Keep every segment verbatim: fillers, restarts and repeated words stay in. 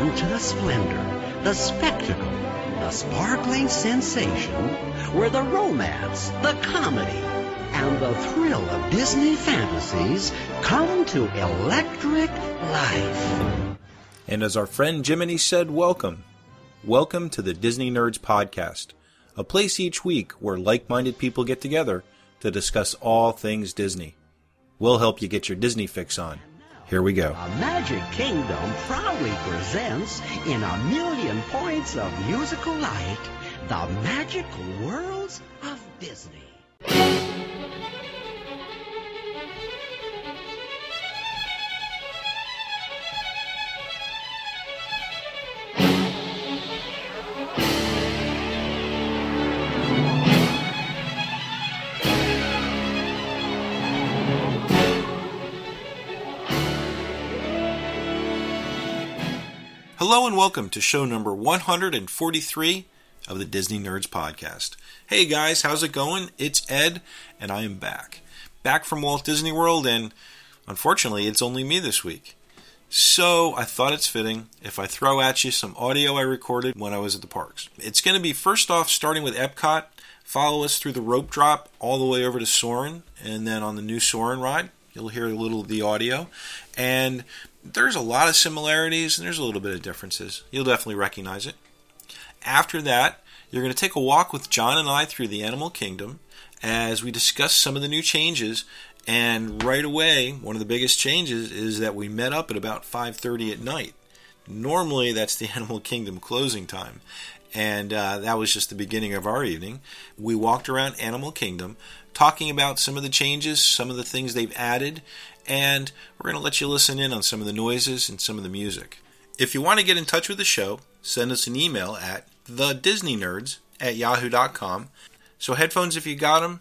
Welcome to the splendor, the spectacle, the sparkling sensation, where the romance, the comedy, and the thrill of Disney fantasies come to electric life. And as our friend Jiminy said, welcome. Welcome to the Disney Nerds Podcast, a place each week where like-minded people get together to discuss all things Disney. We'll help you get your Disney fix on. Here we go. A Magic Kingdom proudly presents, in a million points of musical light, the magic worlds of Disney. Hello and welcome to show number one hundred forty-three of the Disney Nerds Podcast. Hey guys, how's it going? It's Ed, and I am back. Back from Walt Disney World, and unfortunately, it's only me this week. So, I thought it's fitting if I throw at you some audio I recorded when I was at the parks. It's going to be first off starting with Epcot, follow us through the rope drop all the way over to Soarin', and then on the new Soarin' ride, you'll hear a little of the audio, and there's a lot of similarities and there's a little bit of differences. You'll definitely recognize it. After that, you're going to take a walk with John and I through the Animal Kingdom as we discuss some of the new changes. And right away, one of the biggest changes is that we met up at about five thirty at night. Normally, that's the Animal Kingdom closing time. And uh, that was just the beginning of our evening. We walked around Animal Kingdom talking about some of the changes, some of the things they've added, and we're going to let you listen in on some of the noises and some of the music. If you want to get in touch with the show, send us an email at the disney nerds at yahoo dot com. So headphones if you got them,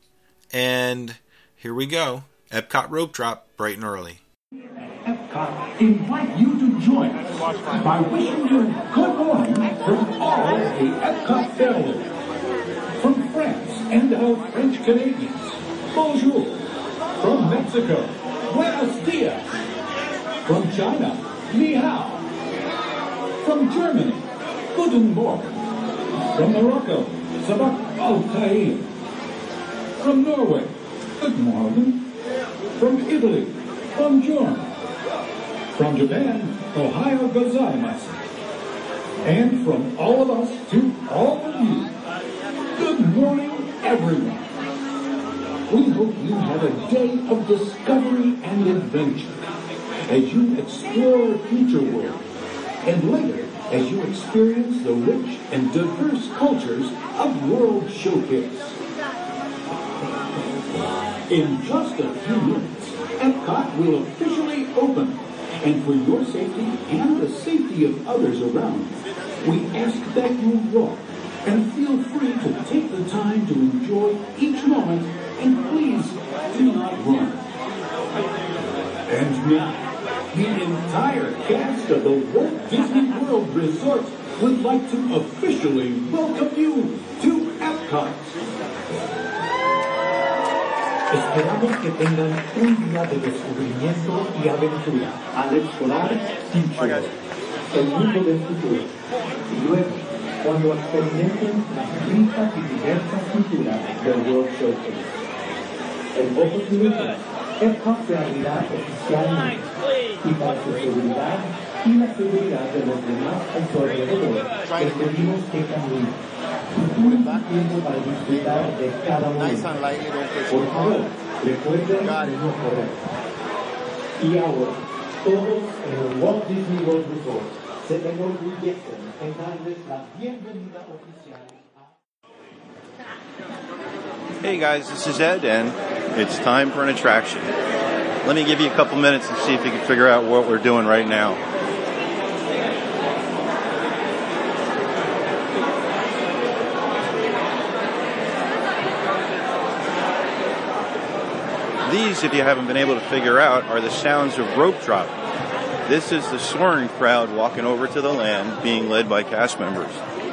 and here we go. Epcot rope drop bright and early. Epcot invite you to join us by wishing you good morning from all the Epcot family. From France and our French Canadians, bonjour. From Mexico, buenos dias. From China, ni hao. From Germany, guten Morgen. From Morocco, sabak al-taib. From Norway, good morning. From Italy, buongiorno. From Japan, Ohio gozaimasu. And from all of us to all of you, good morning, everyone. We hope you have a day of discovery and adventure as you explore Future World, and later as you experience the rich and diverse cultures of World Showcase. In just a few minutes, Epcot will officially open, and for your safety and the safety of others around, we ask that you walk and feel free to take the time to enjoy each moment, and please do not run. And now, the entire cast of the Walt Disney World Resort would like to officially welcome you to Epcot. Esperamos que tengan un día de descubrimiento y aventura al explorar Future, el mundo del futuro. Y luego, cuando experimenten las ricas y diversas culturas del World Showcase. En pocos minutos, Epcot se abrirá oficialmente, y para su seguridad y la seguridad de los demás a su alrededor, les pedimos que caminen. Un tiempo para disfrutar de cada momento. Por favor, recuerden no correr. Y ahora, todos en el Walt Disney World Resort se enorgullecen en darles la bienvenida oficial. Hey guys, this is Ed, and it's time for an attraction. Let me give you a couple minutes and see if you can figure out what we're doing right now. These, if you haven't been able to figure out, are the sounds of rope drop. This is the Soarin' crowd walking over to the land, being led by cast members.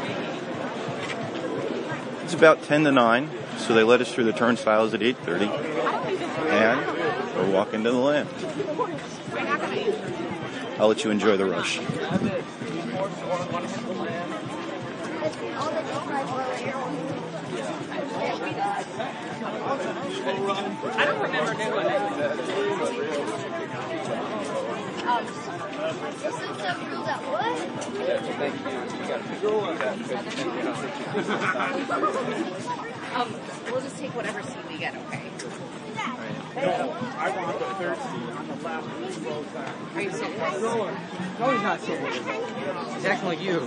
It's about ten to nine, so they let us through the turnstiles at eight thirty, and we're walking to the land. I'll let you enjoy the rush. I don't remember doing it. Um, this is the rule that what? Um, we'll just take whatever seat we get, okay? I want the third seat on the left row back. Are you serious? No, he's not serious. He's acting like you.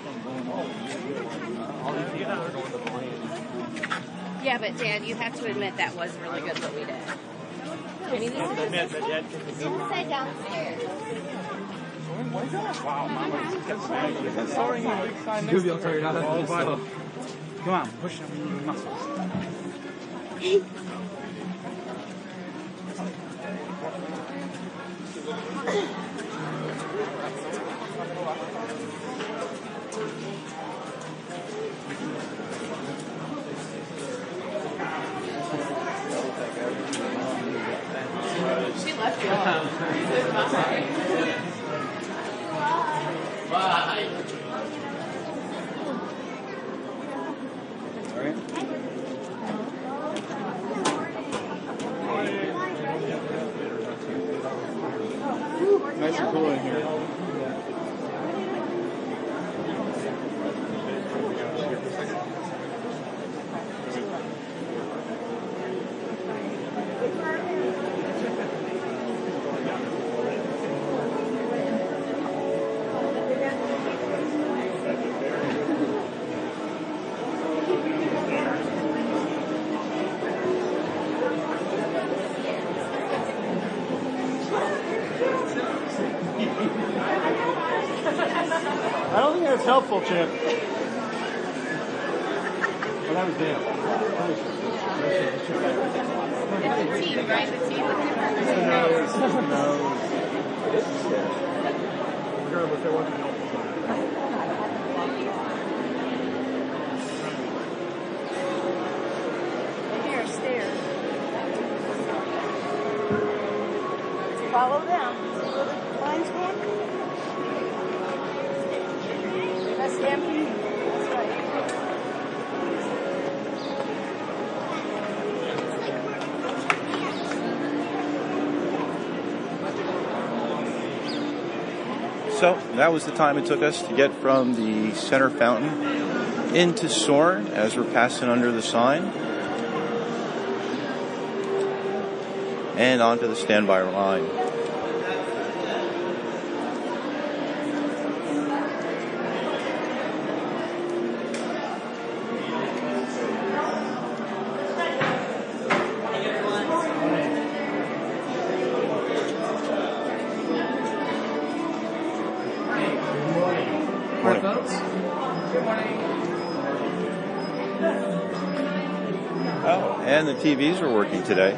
Yeah, but Dad, you have to admit that was really good what we did. I mean, this is Admit that Ed took the Inside downstairs. Wow, Mama just kept smacking you. Sorry, you big sign next to her. Oh, Bible. Come on, push them muscles. she left you off. Bye. Nice and cool in here. I don't think that's helpful, Chip. Well, that was Dan. It's the team, right? The team. It's the nose. It's the nose. Regardless, there wasn't helpful. Here, stairs. Follow them. See where the line's going? That's empty. That's right. So that was the time it took us to get from the center fountain into Soarin' as we're passing under the sign and onto the standby line. Morning, folks. Good morning. Oh, and the T Vs are working today.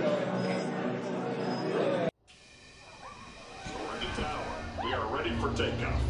We are ready for takeoff.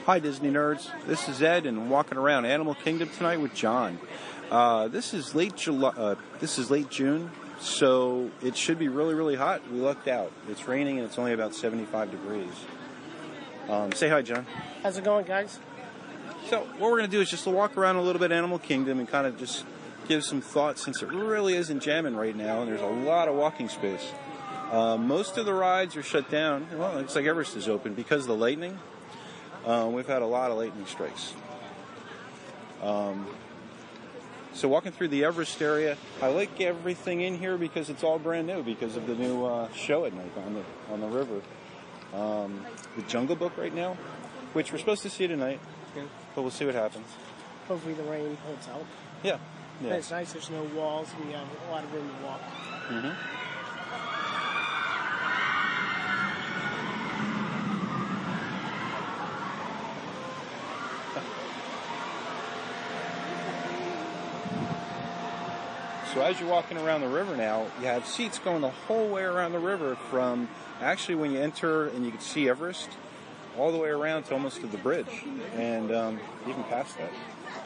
Hi, Disney nerds. This is Ed, and I'm walking around Animal Kingdom tonight with John. Uh, this is late July. Uh, this is late June, so it should be really, really hot. We lucked out. It's raining, and it's only about seventy-five degrees. Um, say hi, John. How's it going, guys? So what we're going to do is just walk around a little bit Animal Kingdom and kind of just give some thoughts, since it really isn't jamming right now, and there's a lot of walking space. Uh, most of the rides are shut down. Well, it looks like Everest is open because of the lightning. Uh, we've had a lot of lightning strikes. Um, so walking through the Everest area, I like everything in here because it's all brand new because of the new uh, show at night on the on the river. Um, the Jungle Book right now, which we're supposed to see tonight, but we'll see what happens. Hopefully the rain holds out. Yeah. yeah. It's nice. There's no walls. We have a lot of room to walk. Mm-hmm. So as you're walking around the river now, you have seats going the whole way around the river from actually when you enter and you can see Everest all the way around to almost to the bridge and um, even past that.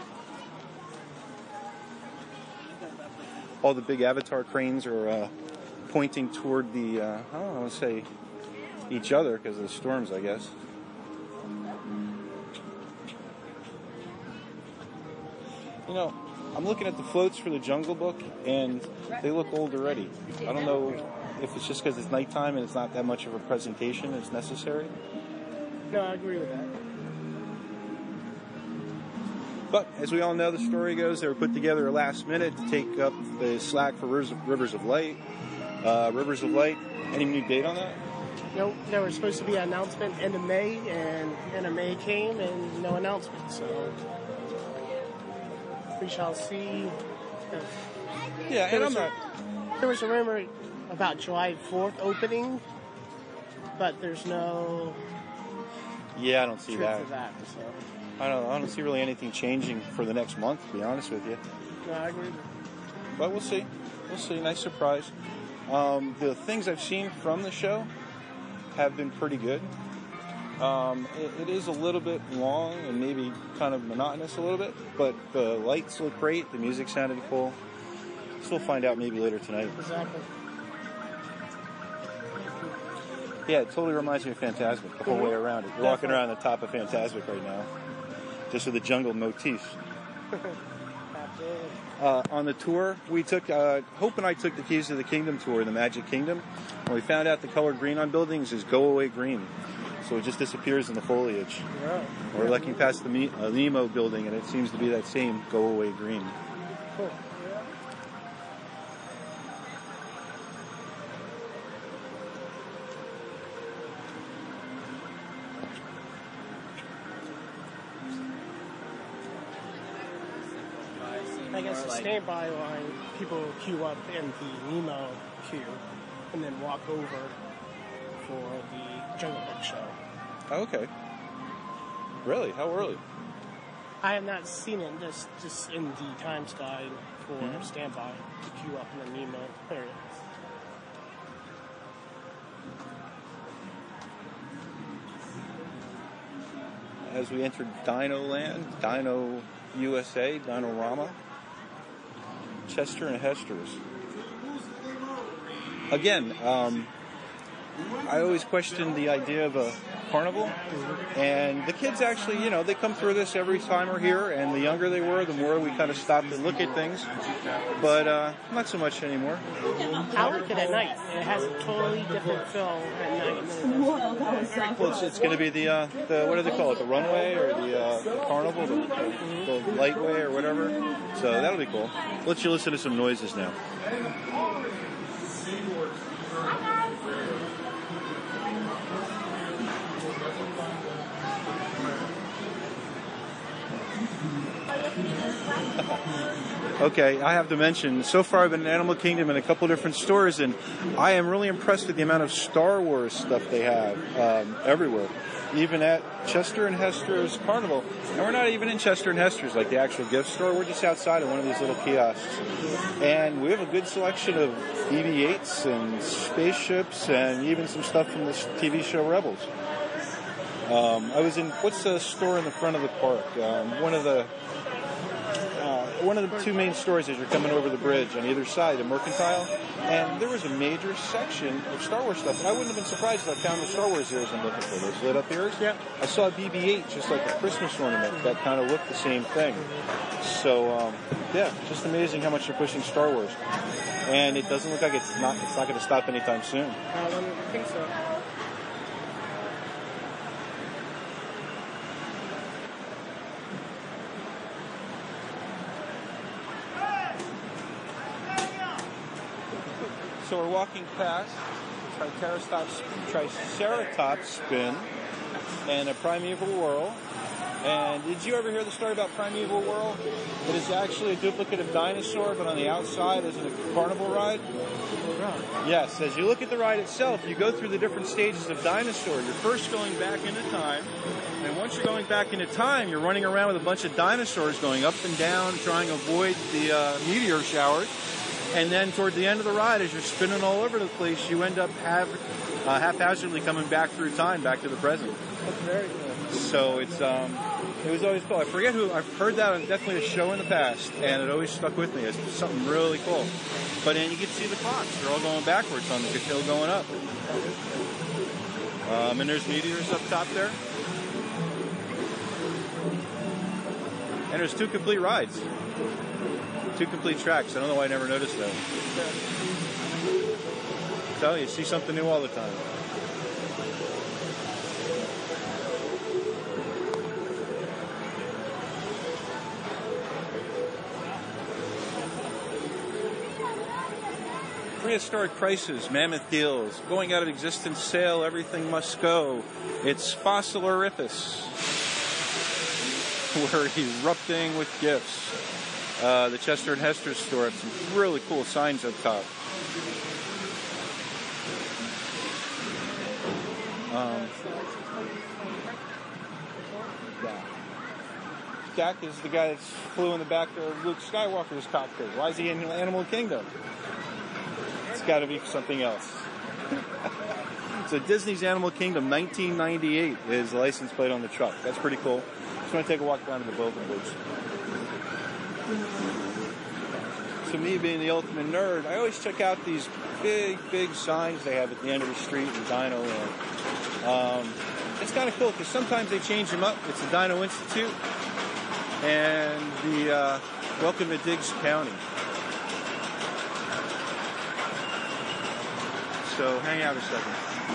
All the big Avatar cranes are uh, pointing toward the, uh, I don't want to say each other because of the storms, I guess. You know, I'm looking at the floats for the Jungle Book, and they look old already. I don't know if it's just because it's nighttime and it's not that much of a presentation that's necessary. No, I agree with that. But, as we all know, the story goes, they were put together last minute to take up the slack for Rivers of, Rivers of Light. Uh, Rivers of Light, any new date on that? No, there was supposed to be an announcement end of May, and end of May came, and no announcement, so... We shall see. If yeah, and I'm a, not. There was a rumor about July fourth opening, but there's no. Yeah, I don't see truth that. to that so. I don't. I don't see really anything changing for the next month. To be honest with you. No, I agree. But we'll see. We'll see. Nice surprise. Um, the things I've seen from the show have been pretty good. Um, it, it is a little bit long and maybe kind of monotonous a little bit, but the lights look great, the music sounded cool. So we'll find out maybe later tonight. Exactly. Yeah, it totally reminds me of Fantasmic the whole Mm-hmm. way around it. You're walking around the top of Fantasmic right now, just with the jungle motifs. Uh, on the tour, we took, uh, Hope and I took the Keys to the Kingdom tour, the Magic Kingdom, and we found out the color green on buildings is go away green. So it just disappears in the foliage. Yeah. We're looking past the Me- uh, Nemo building, and it seems to be that same go away green. Cool. I guess the standby line, people queue up in the Nemo queue and then walk over for the Jungle Book show. Oh, okay. Really? How early? I have not seen it, just just in the Times Guide for Mm-hmm. standby to queue up in the Nemo area. As we entered Dino Land, Dino U S A, Dino-Rama, Chester and Hester's. Again, um, I always questioned the idea of a carnival, and the kids actually, you know, they come through this every time we're here, and the younger they were, the more we kind of stopped and look at things, but uh, not so much anymore. I like it at night. It has a totally different feel at night. Well, it's, it's going to be the, uh, the, what do they call it, the runway, or the, uh, the carnival, the, the lightway, or whatever, so that'll be cool. Let's you listen to some noises now. Okay, I have to mention, so far I've been in Animal Kingdom in a couple different stores, and I am really impressed with the amount of Star Wars stuff they have um, everywhere. Even at Chester and Hester's Carnival. And we're not even in Chester and Hester's, like the actual gift store. We're just outside of one of these little kiosks. And we have a good selection of B B eights and spaceships and even some stuff from the T V show Rebels. Um, I was in, what's the store in the front of the park? Um, one of the uh, one of the two main stores as you're coming over the bridge on either side, the Mercantile. And there was a major section of Star Wars stuff. And I wouldn't have been surprised if I found the Star Wars ears I'm looking for. Those lit up ears? Yeah. I saw B B eight, just like a Christmas ornament, that kind of looked the same thing. So, um, yeah, just amazing how much they're pushing Star Wars. And it doesn't look like it's not it's not going to stop anytime soon. I don't think so. So we're walking past Triceratops, Triceratops spin and a Primeval Whirl. And did you ever hear the story about Primeval Whirl? It is actually a duplicate of Dinosaur, but on the outside is a carnival ride. Yes, as you look at the ride itself, you go through the different stages of Dinosaur. You're first going back into time, and once you're going back into time, you're running around with a bunch of dinosaurs going up and down, trying to avoid the uh, meteor showers. And then toward the end of the ride, as you're spinning all over the place, you end up have, uh, haphazardly coming back through time, back to the present. That's very cool. So it's um, it was always cool. I forget who, I've heard that on definitely a show in the past, and it always stuck with me. It's something really cool. But then you can see the clocks. They're all going backwards on the hill going up. Um, and there's meteors up top there. And there's two complete rides. Two complete tracks. I don't know why I never noticed that. So you see something new all the time. Prehistoric Crisis, Mammoth Deals, Going Out of Existence Sale, Everything Must Go. It's Fossilorifice. We're erupting with gifts. Uh, the Chester and Hester store has some really cool signs up top. Um, Dak is the guy that flew in the back of Luke Skywalker's cockpit. Why is he in Animal Kingdom? It's got to be something else. So Disney's Animal Kingdom, nineteen ninety-eight is the license plate on the truck. That's pretty cool. Just want to take a walk down to the building bridge. To me, being the ultimate nerd, I always check out these big, big signs they have at the end of the street in Dino Land. Um, it's kind of cool because sometimes they change them up. It's the Dino Institute and the uh, Welcome to Diggs County. So hang out a second.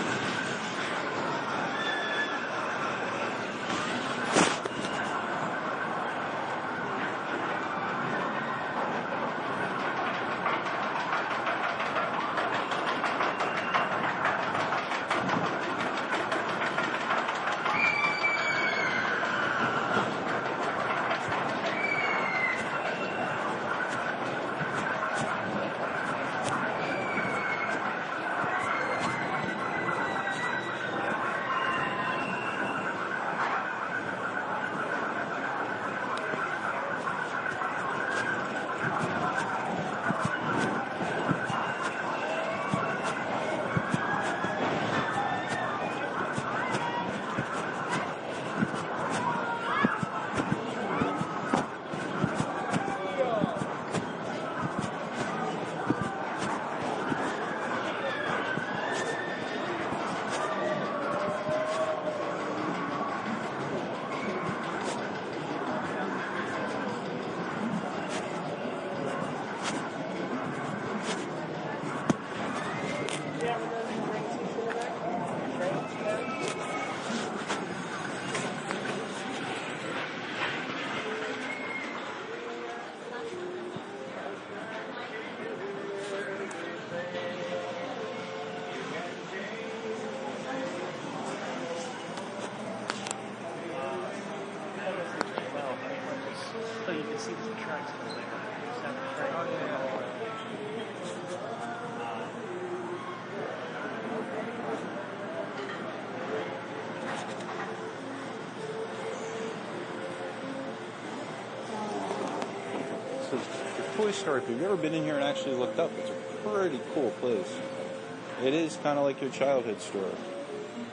Toy Store, if you've ever been in here and actually looked up, it's a pretty cool place. It is kind of like your childhood store.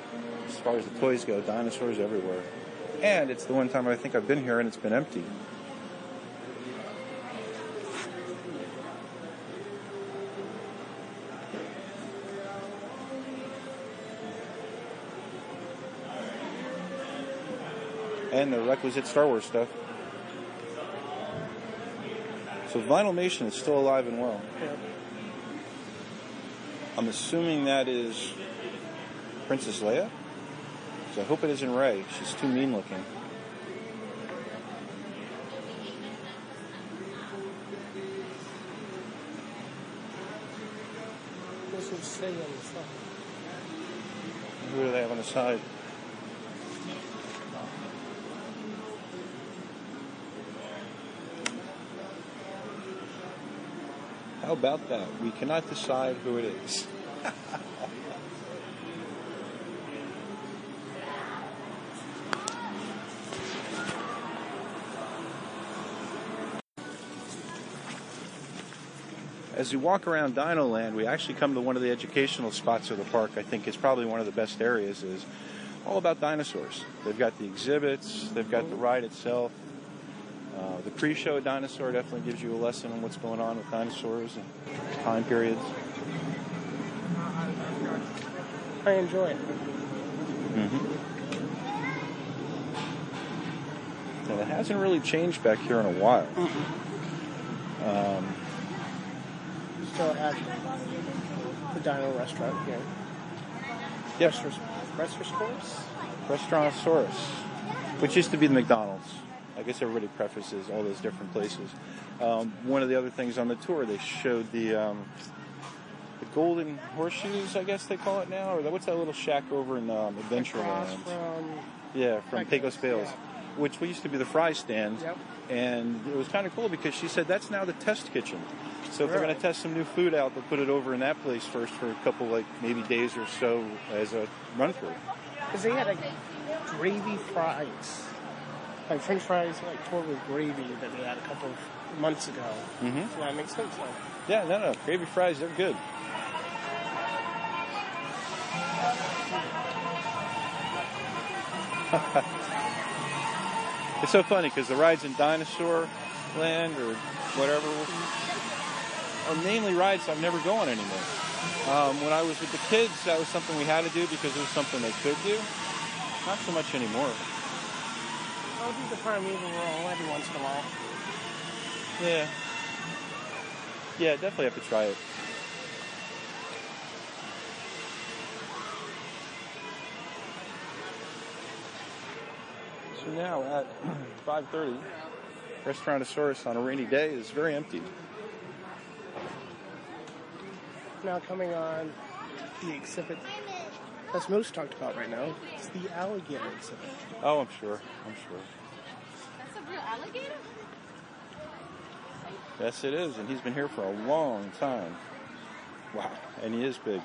as far as the toys go, dinosaurs everywhere. And it's the one time I think I've been here and it's been empty. And the requisite Star Wars stuff. So Vinylmation is still alive and well. Yeah. I'm assuming that is Princess Leia? So I hope it isn't Rey. She's too mean looking. This is say on the side. Who do they have on the side? How about that? We cannot decide who it is. As we walk around Dino Land, we actually come to one of the educational spots of the park. I think it's probably one of the best areas. Is all about dinosaurs. They've got the exhibits. They've got the ride itself. Uh, the pre-show dinosaur definitely gives you a lesson on what's going on with dinosaurs and time periods. I enjoy it. Mm-hmm. Now, it hasn't really changed back here in a while. Um, Still at the Dino Restaurant here. Yep. Restaurant Restaurantosaurus, which used to be the McDonald's. I guess everybody prefaces all those different places. Um, one of the other things on the tour, they showed the um, the Golden Horseshoes, I guess they call it now, or the, what's that little shack over in um, Adventureland? From yeah, from Pecos Bales, yeah. which used to be the fry stand. Yep. And it was kind of cool because she said that's now the test kitchen. So if Really? they're going to test some new food out, they'll put it over in that place first for a couple, like maybe days or so as a run through. Because they had like gravy fries. Like French fries, like poured with gravy that they had a couple of months ago. Mm-hmm. So that makes sense, though. Yeah, no, no, gravy fries, they're good. It's so funny because the rides in Dinosaur Land or whatever are mainly rides I've never go on anymore. Um, when I was with the kids, that was something we had to do because it was something they could do. Not so much anymore. I'll do the Primeval roll every once in a while. Yeah. Yeah, definitely have to try it. So now at five thirty, Restaurantosaurus on a rainy day is very empty. Now coming on the exhibit that's most talked about right now, it's the alligator exhibit. Oh, I'm sure. I'm sure. That's a real alligator? Yes, it is, and he's been here for a long time. Wow, and he is big.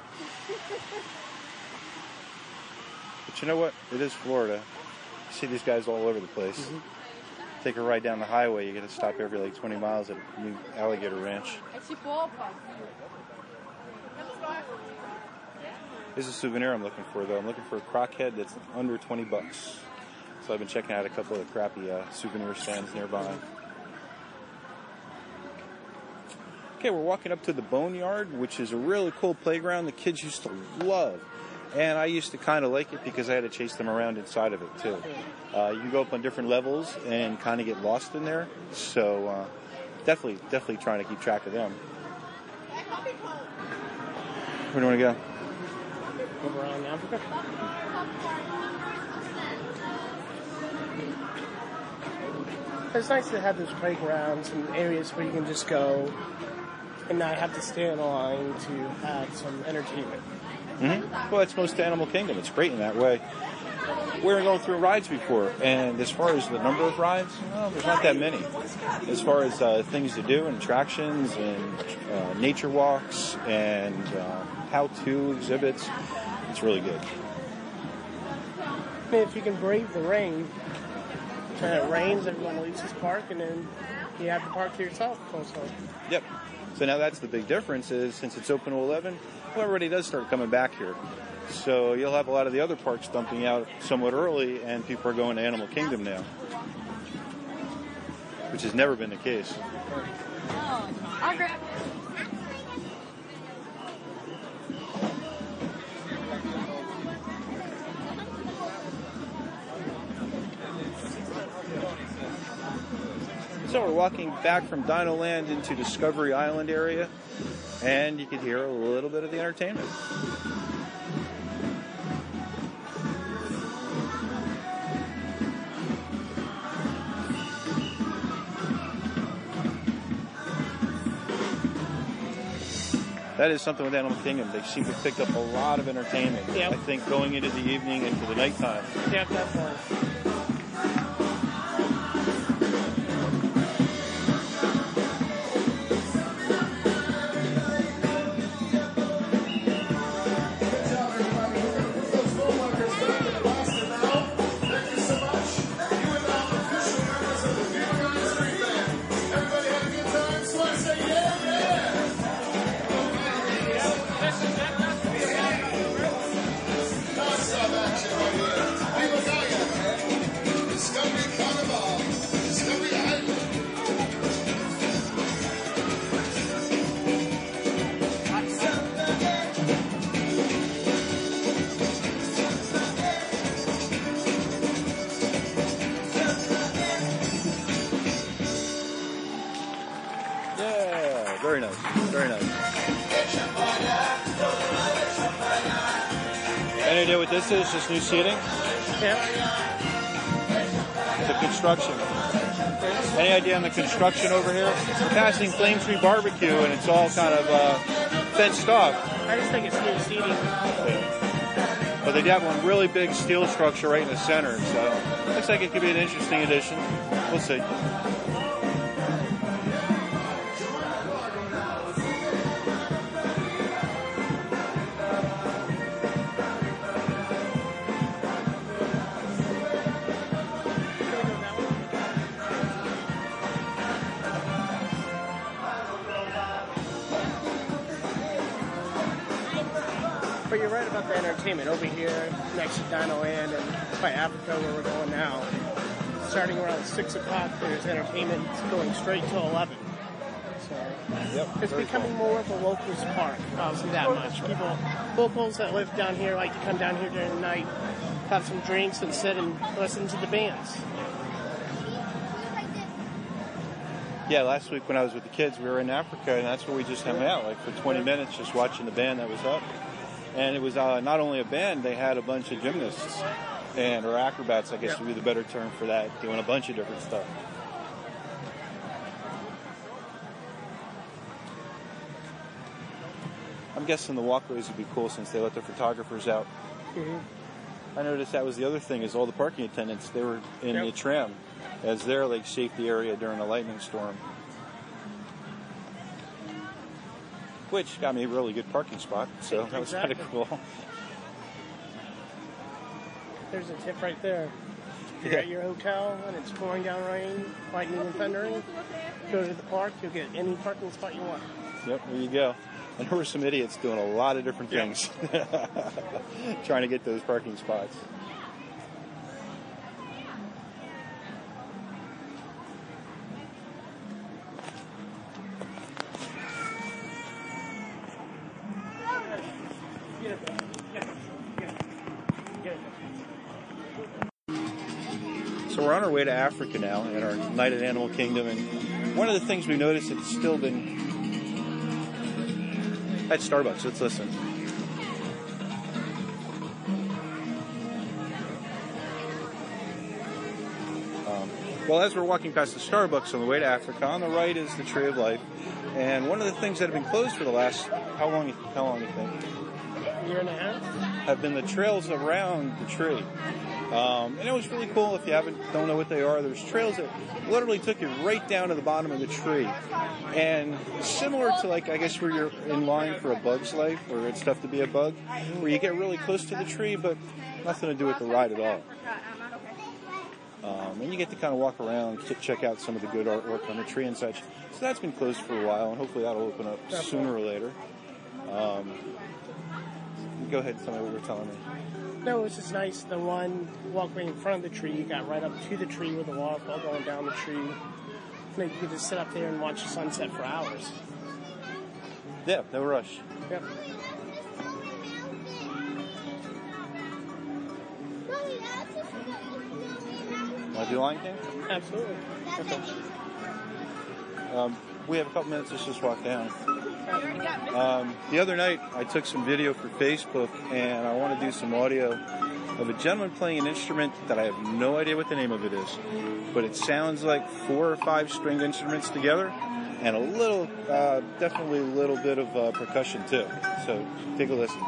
But you know what? It is Florida. You see these guys all over the place. Mm-hmm. Take a ride down the highway, you got to stop every like twenty miles at a new alligator ranch. Here's a souvenir I'm looking for, though. I'm looking for a croc head that's under twenty bucks. So I've been checking out a couple of crappy uh, souvenir stands nearby. Okay, we're walking up to the Boneyard, which is a really cool playground the kids used to love. And I used to kind of like it because I had to chase them around inside of it, too. Uh, you can go up on different levels and kind of get lost in there. So uh, definitely, definitely trying to keep track of them. Where do you want to go? Over on Africa. It's nice to have those playgrounds and areas where you can just go and not have to stay in line to have some entertainment. Mm-hmm. Well, that's most of Animal Kingdom. It's great in that way. We were going through rides before, and as far as the number of rides, well, there's not that many. As far as uh, things to do and attractions and uh, nature walks and uh, how-to exhibits, it's really good. I mean, if you can brave the rain, when it rains, everyone leaves this park, and then you have the park to yourself also. Yep. So now that's the big difference is since it's open to eleven, well, everybody does start coming back here. So you'll have a lot of the other parks dumping out somewhat early, and people are going to Animal Kingdom now, which has never been the case. Oh, I'll grab it. So we're walking back from Dino Land into Discovery Island area, and you can hear a little bit of the entertainment. That is something with Animal Kingdom. They seem to have picked up a lot of entertainment. Yep. I think going into the evening, into the nighttime. Yeah, definitely. Yeah, very nice, very nice. Any idea what this is? Just new seating? Yeah. The construction. Any idea on the construction over here? We're passing Flame Tree Barbecue, and it's all kind of uh, fenced off. I just think it's new seating. But they have one really big steel structure right in the center, so looks like it could be an interesting addition. We'll see. But you're right about the entertainment. Over here, next to Dino Land and by Africa, where we're going now, starting around six o'clock, there's entertainment going straight to eleven. So Yep, it's very becoming more of a locals park. Obviously, that much. People, locals that live down here, like to come down here during the night, have some drinks, and sit and listen to the bands. Yeah, last week when I was with the kids, we were in Africa, and that's where we just hung out, like for twenty minutes, just watching the band that was up. And it was uh, not only a band, they had a bunch of gymnasts, and or acrobats, I guess would be the better term for that, doing a bunch of different stuff. I'm guessing the walkways would be cool since they let the photographers out. Mm-hmm. I noticed that was the other thing, is all the parking attendants, they were in Yep. the tram as their like safety area during a lightning storm. Which got me a really good parking spot, so that was kind of Exactly. cool. There's a tip right there. If you're Yeah. at your hotel and it's pouring down rain, lightning and thundering, go to the park, you'll get any parking spot you want. Yep, there you go. And there were some idiots doing a lot of different Yeah. things, trying to get those parking spots. So we're on our way to Africa now, at our night at Animal Kingdom, and one of the things we noticed it's still been at Starbucks. Let's listen. Um, well, as we're walking past the Starbucks on the way to Africa, on the right is the Tree of Life, and one of the things that have been closed for the last how long? How long you think? A year and a half? Have been the trails around the tree. Um, and it was really cool. If you haven't don't know what they are, there's trails that literally took you right down to the bottom of the tree. And similar to, like, I guess where you're in line for A Bug's Life, where it's tough to be a bug, where you get really close to the tree, but nothing to do with the ride at all. Um, and you get to kind of walk around, ch- check out some of the good artwork on the tree and such. So that's been closed for a while, and hopefully that'll open up sooner or later. Um, go ahead and tell me what you were telling me. No, it's just nice. The one walkway in front of the tree, you got right up to the tree with a waterfall going down the tree. And you could just sit up there and watch the sunset for hours. Yeah, no rush. Yep. Want to do Lion King? Absolutely. Okay. Um, we have a couple minutes. Let's just walk down. Um, the other night, I took some video for Facebook, and I want to do some audio of a gentleman playing an instrument that I have no idea what the name of it is, but it sounds like four or five stringed instruments together, and a little, uh, definitely a little bit of uh, percussion too. So take a listen.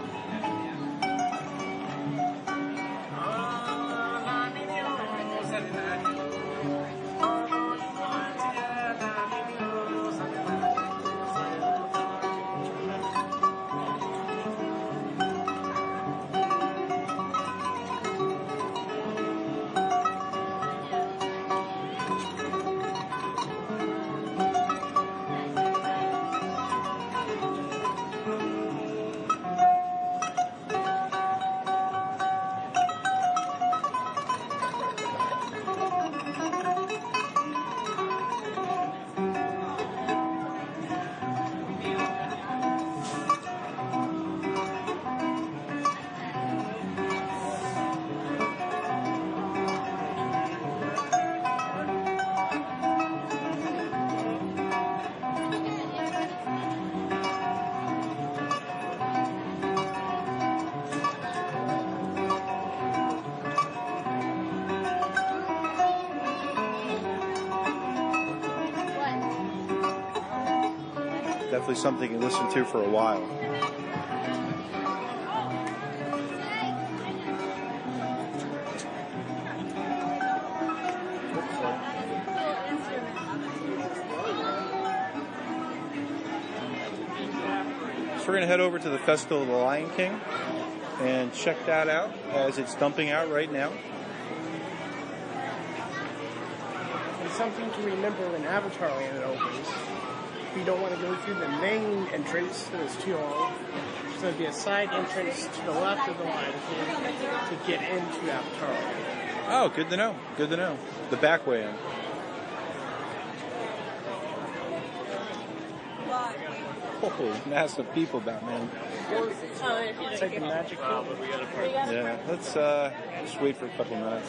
Definitely something you listen to for a while. So we're going to head over to the Festival of the Lion King and check that out as it's dumping out right now. And something to remember when Avatar Land opens. You don't want to go through the main entrance because it's too long. So there'll be a side entrance to the left of the line to get into Avatar Land. Oh, good to know. Good to know. The back way in. Oh, massive people, Batman. It's like a magic book. Yeah, let's uh, just wait for a couple minutes.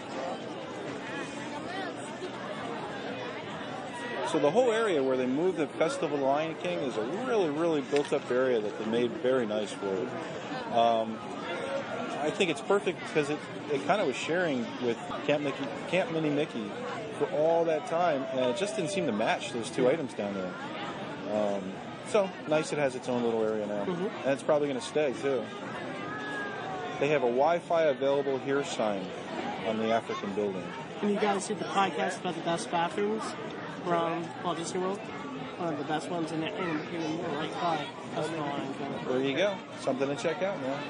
So the whole area where they moved the Festival of the Lion King is a really, really built-up area that they made very nice for it. Um, I think it's perfect because it, it kind of was sharing with Camp Mickey, Camp Mini Mickey for all that time, and it just didn't seem to match those two items down there. Um, so nice it has its own little area now, Mm-hmm. and it's probably going to stay too. They have a Wi-Fi available here sign on the African building. And you guys did the podcast about the best bathrooms from Walt Disney World. One of the best ones in the Animal Kingdom, right by Festival of the Lion King. There you go. Something to check out, man.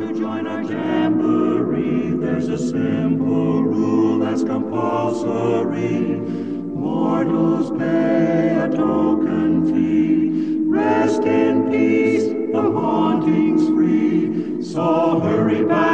to join our jamboree, there's a simple rule that's compulsory. Mortals pay a token fee. Rest in peace, the haunting's free. So hurry back.